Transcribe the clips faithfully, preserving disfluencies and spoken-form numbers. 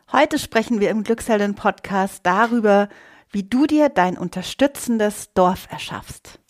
Heute sprechen wir im Glücksheldin-Podcast darüber, wie du dir dein unterstützendes Dorf erschaffst.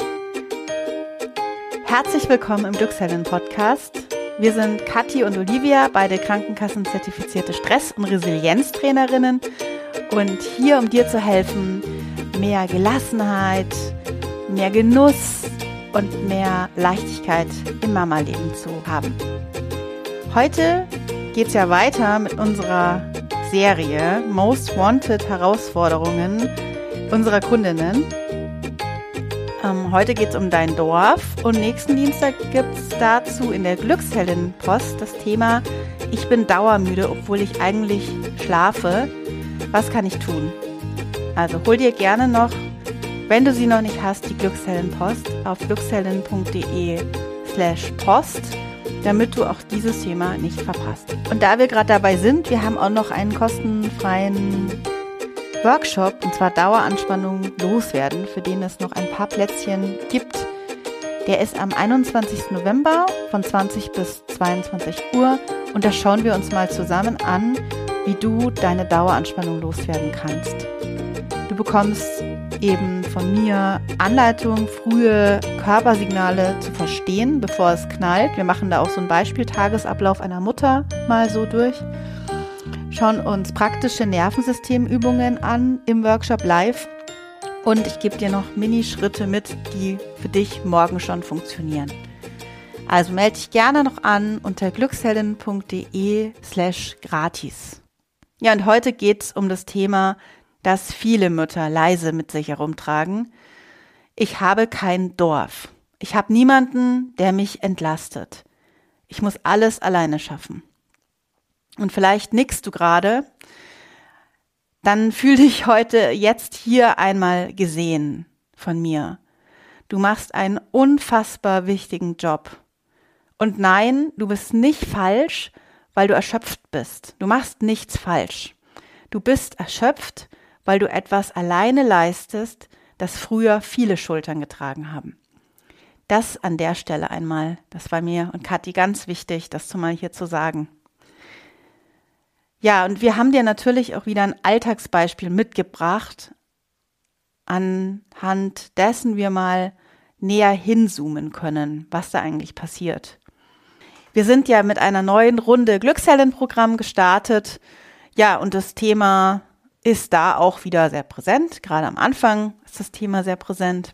Herzlich willkommen im Glücksheldin-Podcast. Wir sind Kathi und Olivia, beide Krankenkassen-zertifizierte Stress- und Resilienztrainerinnen und hier, um dir zu helfen, mehr Gelassenheit, mehr Genuss und mehr Leichtigkeit im Mama-Leben zu haben. Heute geht's ja weiter mit unserer Serie Most Wanted Herausforderungen unserer Kundinnen. Ähm, heute geht es um dein Dorf und nächsten Dienstag gibt es dazu in der Glücksheldin-Post das Thema Ich bin dauermüde, obwohl ich eigentlich schlafe. Was kann ich tun? Also hol dir gerne noch, wenn du sie noch nicht hast, die Glücksheldin-Post auf glücksheldin.de slash post, damit du auch dieses Thema nicht verpasst. Und da wir gerade dabei sind, wir haben auch noch einen kostenfreien Workshop, und zwar Daueranspannung loswerden, für den es noch ein paar Plätzchen gibt. Der ist am einundzwanzigsten November von zwanzig bis zweiundzwanzig Uhr und da schauen wir uns mal zusammen an, wie du deine Daueranspannung loswerden kannst. Du bekommst eben von mir Anleitung, frühe Körpersignale zu verstehen, bevor es knallt. Wir machen da auch so einen Beispieltagesablauf einer Mutter mal so durch. Schauen uns praktische Nervensystemübungen an im Workshop live und ich gebe dir noch Minischritte mit, die für dich morgen schon funktionieren. Also melde dich gerne noch an unter glücksheldin.de slash gratis. Ja, und heute geht es um das Thema, das viele Mütter leise mit sich herumtragen. Ich habe kein Dorf. Ich habe niemanden, der mich entlastet. Ich muss alles alleine schaffen. Und vielleicht nickst du gerade, dann fühl dich heute jetzt hier einmal gesehen von mir. Du machst einen unfassbar wichtigen Job. Und nein, du bist nicht falsch, weil du erschöpft bist. Du machst nichts falsch. Du bist erschöpft, weil du etwas alleine leistest, das früher viele Schultern getragen haben. Das an der Stelle einmal, das war mir und Kathi ganz wichtig, das zumal hier zu sagen. Ja, und wir haben dir natürlich auch wieder ein Alltagsbeispiel mitgebracht, anhand dessen wir mal näher hinzoomen können, was da eigentlich passiert. Wir sind ja mit einer neuen Runde Glücksheldin-Programm gestartet. Ja, und das Thema ist da auch wieder sehr präsent. Gerade am Anfang ist das Thema sehr präsent.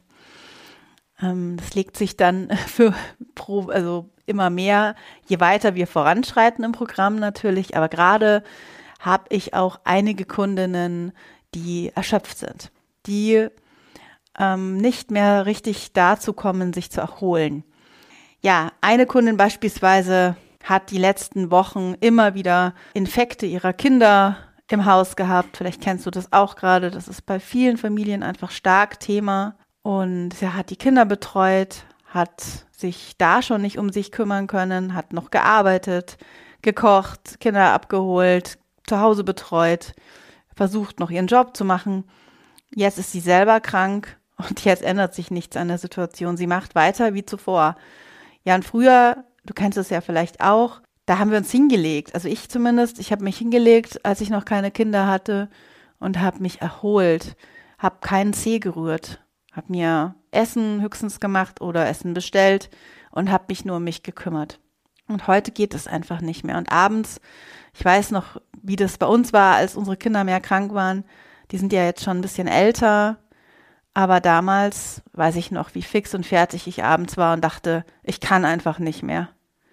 Ähm, das legt sich dann für pro, also immer mehr, je weiter wir voranschreiten im Programm natürlich. Aber gerade habe ich auch einige Kundinnen, die erschöpft sind, die ähm, nicht mehr richtig dazu kommen, sich zu erholen. Ja, eine Kundin beispielsweise hat die letzten Wochen immer wieder Infekte ihrer Kinder im Haus gehabt. Vielleicht kennst du das auch gerade. Das ist bei vielen Familien einfach stark Thema. Und sie hat die Kinder betreut, hat sich da schon nicht um sich kümmern können, hat noch gearbeitet, gekocht, Kinder abgeholt, zu Hause betreut, versucht noch ihren Job zu machen. Jetzt ist sie selber krank und jetzt ändert sich nichts an der Situation. Sie macht weiter wie zuvor. Ja, und früher, du kennst es ja vielleicht auch, da haben wir uns hingelegt, also ich zumindest, ich habe mich hingelegt, als ich noch keine Kinder hatte und habe mich erholt, habe keinen Zeh gerührt, habe mir Essen höchstens gemacht oder Essen bestellt und habe mich nur um mich gekümmert. Und heute geht es einfach nicht mehr. Und abends, ich weiß noch, wie das bei uns war, als unsere Kinder mehr krank waren, die sind ja jetzt schon ein bisschen älter, aber damals weiß ich noch, wie fix und fertig ich abends war und dachte, ich kann einfach nicht mehr.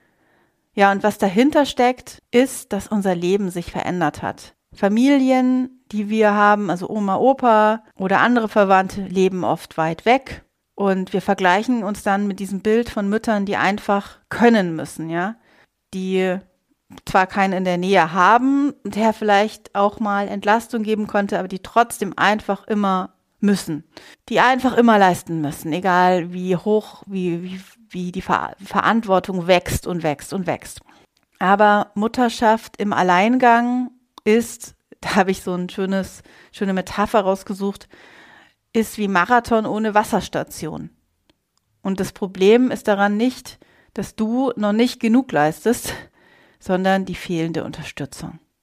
Ja, und was dahinter steckt, ist, dass unser Leben sich verändert hat. Familien, die wir haben, also Oma, Opa oder andere Verwandte, leben oft weit weg. Und wir vergleichen uns dann mit diesem Bild von Müttern, die einfach können müssen, ja. Die zwar keinen in der Nähe haben, der vielleicht auch mal Entlastung geben konnte, aber die trotzdem einfach immer müssen. Die einfach immer leisten müssen, egal wie hoch, wie, wie, wie die Ver- Verantwortung wächst und wächst und wächst. Aber Mutterschaft im Alleingang ist, da habe ich so ein schönes, schöne Metapher rausgesucht, ist wie Marathon ohne Wasserstation. Und das Problem ist daran nicht, dass du noch nicht genug leistest, sondern die fehlende Unterstützung.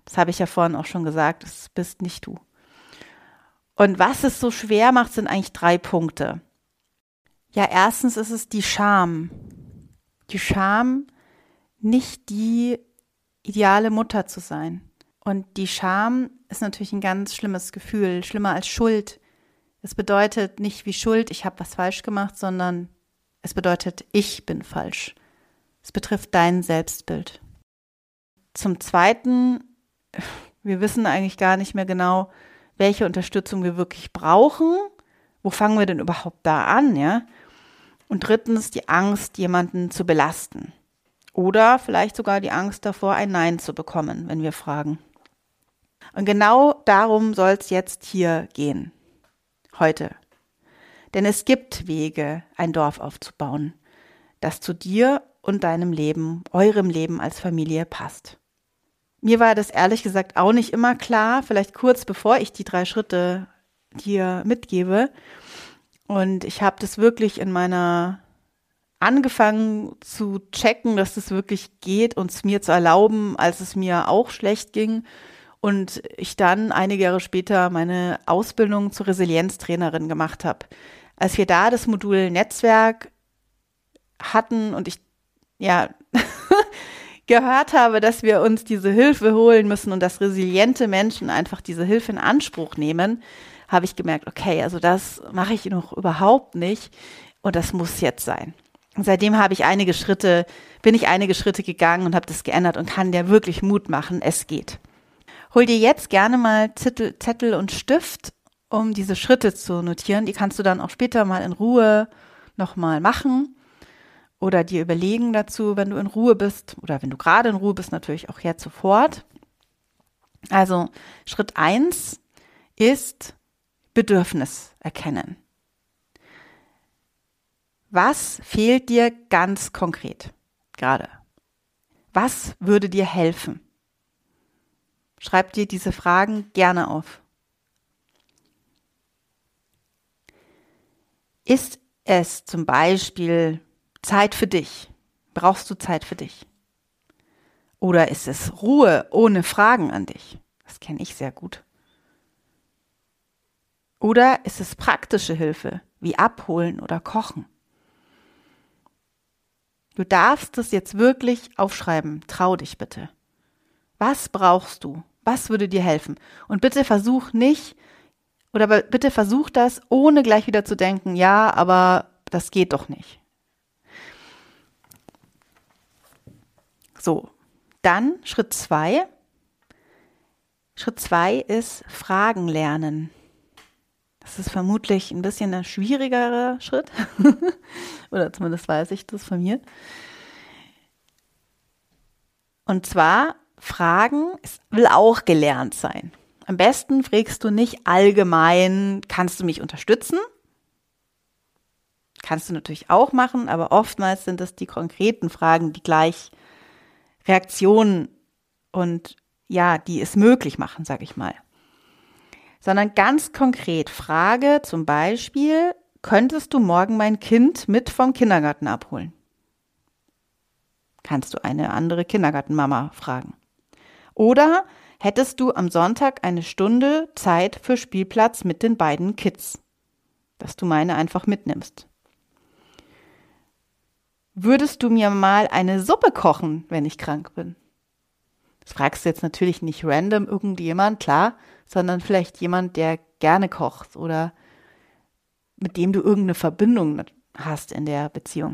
Das habe ich ja vorhin auch schon gesagt, das bist nicht du. Und was es so schwer macht, sind eigentlich drei Punkte. Ja, erstens ist es die Scham. Die Scham, nicht die ideale Mutter zu sein. Und die Scham ist natürlich ein ganz schlimmes Gefühl, schlimmer als Schuld. Es bedeutet nicht wie Schuld, ich habe was falsch gemacht, sondern es bedeutet, ich bin falsch. Es betrifft dein Selbstbild. Zum Zweiten, wir wissen eigentlich gar nicht mehr genau, welche Unterstützung wir wirklich brauchen. Wo fangen wir denn überhaupt da an, ja? Und drittens die Angst, jemanden zu belasten. Oder vielleicht sogar die Angst davor, ein Nein zu bekommen, wenn wir fragen. Und genau darum soll es jetzt hier gehen. Heute. Denn es gibt Wege, ein Dorf aufzubauen, das zu dir und deinem Leben, eurem Leben als Familie passt. Mir war das ehrlich gesagt auch nicht immer klar, vielleicht kurz bevor ich die drei Schritte dir mitgebe. Und ich habe das wirklich in meiner angefangen zu checken, dass das wirklich geht und es mir zu erlauben, als es mir auch schlecht ging. Und ich dann einige Jahre später meine Ausbildung zur Resilienztrainerin gemacht habe. Als wir da das Modul Netzwerk hatten und ich ja gehört habe, dass wir uns diese Hilfe holen müssen und dass resiliente Menschen einfach diese Hilfe in Anspruch nehmen, habe ich gemerkt, okay, also das mache ich noch überhaupt nicht und das muss jetzt sein. Und seitdem habe ich einige Schritte, bin ich einige Schritte gegangen und habe das geändert und kann dir wirklich Mut machen, es geht. Hol dir jetzt gerne mal Zettel, Zettel und Stift, um diese Schritte zu notieren. Die kannst du dann auch später mal in Ruhe nochmal machen oder dir überlegen dazu, wenn du in Ruhe bist oder wenn du gerade in Ruhe bist, natürlich auch jetzt sofort. Also Schritt eins ist Bedürfnis erkennen. Was fehlt dir ganz konkret gerade? Was würde dir helfen? Schreib dir diese Fragen gerne auf. Ist es zum Beispiel Zeit für dich? Brauchst du Zeit für dich? Oder ist es Ruhe ohne Fragen an dich? Das kenne ich sehr gut. Oder ist es praktische Hilfe, wie abholen oder kochen? Du darfst es jetzt wirklich aufschreiben. Trau dich bitte. Was brauchst du? Was würde dir helfen? Und bitte versuch nicht, oder bitte versuch das, ohne gleich wieder zu denken, ja, aber das geht doch nicht. So, dann Schritt zwei. Schritt zwei ist Fragen lernen. Das ist vermutlich ein bisschen ein schwierigerer Schritt. Oder zumindest weiß ich das von mir. Und zwar, Fragen, es will auch gelernt sein. Am besten fragst du nicht allgemein, kannst du mich unterstützen? Kannst du natürlich auch machen, aber oftmals sind das die konkreten Fragen, die gleich Reaktionen und ja, die es möglich machen, sag ich mal. Sondern ganz konkret Frage zum Beispiel, könntest du morgen mein Kind mit vom Kindergarten abholen? Kannst du eine andere Kindergartenmama fragen. Oder hättest du am Sonntag eine Stunde Zeit für Spielplatz mit den beiden Kids, dass du meine einfach mitnimmst? Würdest du mir mal eine Suppe kochen, wenn ich krank bin? Das fragst du jetzt natürlich nicht random irgendjemand, klar, sondern vielleicht jemand, der gerne kocht oder mit dem du irgendeine Verbindung hast in der Beziehung.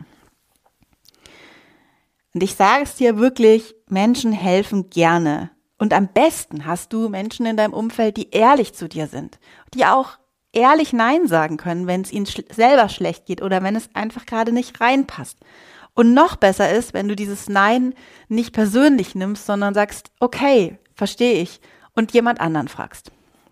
Und ich sage es dir wirklich, Menschen helfen gerne. Und am besten hast du Menschen in deinem Umfeld, die ehrlich zu dir sind, die auch ehrlich Nein sagen können, wenn es ihnen sch- selber schlecht geht oder wenn es einfach gerade nicht reinpasst. Und noch besser ist, wenn du dieses Nein nicht persönlich nimmst, sondern sagst, okay, verstehe ich, und jemand anderen fragst.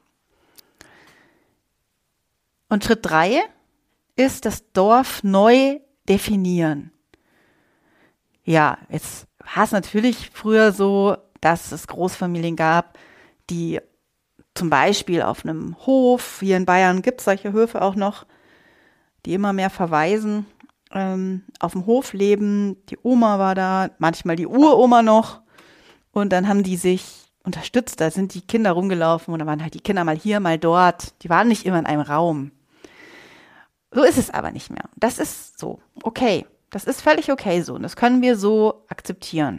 Und Schritt drei ist das Dorf neu definieren. Ja, jetzt war es natürlich früher so, dass es Großfamilien gab, die zum Beispiel auf einem Hof, hier in Bayern gibt es solche Höfe auch noch, die immer mehr verweisen, ähm, auf dem Hof leben. Die Oma war da, manchmal die Uroma noch. Und dann haben die sich unterstützt. Da sind die Kinder rumgelaufen und da waren halt die Kinder mal hier, mal dort. Die waren nicht immer in einem Raum. So ist es aber nicht mehr. Das ist so okay. Das ist völlig okay so und das können wir so akzeptieren.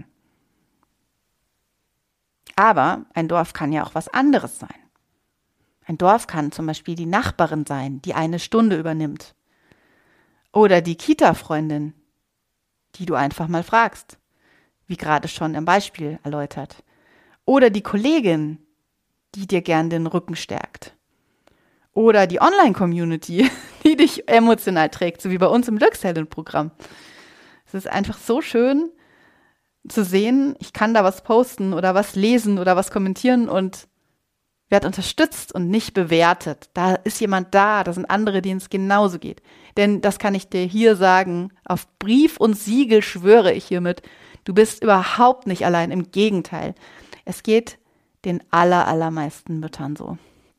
Aber ein Dorf kann ja auch was anderes sein. Ein Dorf kann zum Beispiel die Nachbarin sein, die eine Stunde übernimmt. Oder die Kita-Freundin, die du einfach mal fragst, wie gerade schon im Beispiel erläutert. Oder die Kollegin, die dir gern den Rücken stärkt. Oder die Online-Community, die dich emotional trägt, so wie bei uns im Glückshelden-Programm. Es ist einfach so schön zu sehen, ich kann da was posten oder was lesen oder was kommentieren und werde unterstützt und nicht bewertet. Da ist jemand da, da sind andere, denen es genauso geht. Denn das kann ich dir hier sagen, auf Brief und Siegel schwöre ich hiermit, du bist überhaupt nicht allein, im Gegenteil. Es geht den aller, allermeisten Müttern so.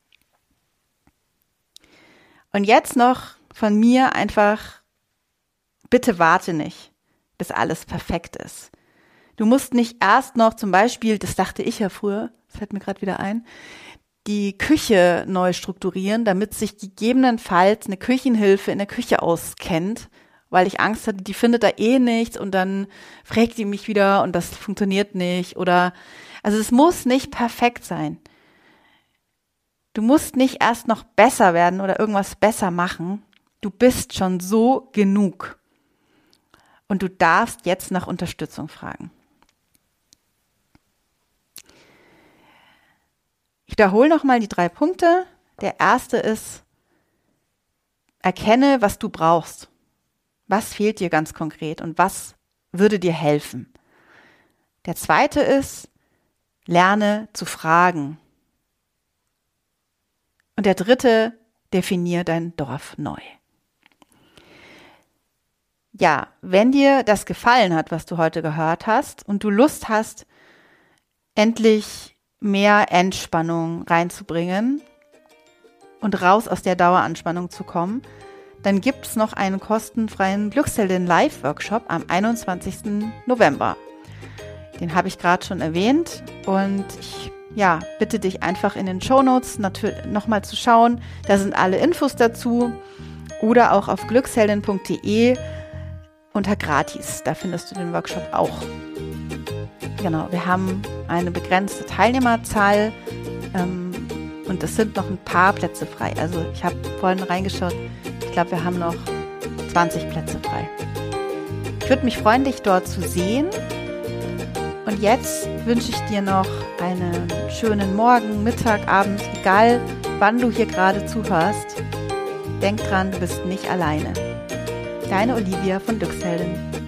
Und jetzt noch von mir einfach, bitte warte nicht, bis alles perfekt ist. Du musst nicht erst noch zum Beispiel, das dachte ich ja früher, das fällt mir gerade wieder ein, die Küche neu strukturieren, damit sich gegebenenfalls eine Küchenhilfe in der Küche auskennt, weil ich Angst hatte, die findet da eh nichts und dann fragt die mich wieder und das funktioniert nicht. Oder also es muss nicht perfekt sein. Du musst nicht erst noch besser werden oder irgendwas besser machen. Du bist schon so genug. Und du darfst jetzt nach Unterstützung fragen. Ich wiederhole nochmal die drei Punkte. Der erste ist, erkenne, was du brauchst. Was fehlt dir ganz konkret und was würde dir helfen? Der zweite ist, lerne zu fragen. Und der dritte, definier dein Dorf neu. Ja, wenn dir das gefallen hat, was du heute gehört hast und du Lust hast, endlich mehr Entspannung reinzubringen und raus aus der Daueranspannung zu kommen, dann gibt es noch einen kostenfreien Glücksheldin-Live-Workshop am einundzwanzigsten November. Den habe ich gerade schon erwähnt und ich ja, bitte dich einfach in den Shownotes natürlich nochmal zu schauen. Da sind alle Infos dazu oder auch auf glücksheldin punkt de unter gratis. Da findest du den Workshop auch. Genau, wir haben eine begrenzte Teilnehmerzahl ähm, und es sind noch ein paar Plätze frei. Also ich habe vorhin reingeschaut, ich glaube, wir haben noch zwanzig Plätze frei. Ich würde mich freuen, dich dort zu sehen. Und jetzt wünsche ich dir noch einen schönen Morgen, Mittag, Abend, egal wann du hier gerade zuhörst. Denk dran, du bist nicht alleine. Deine Olivia von Glücksheldin.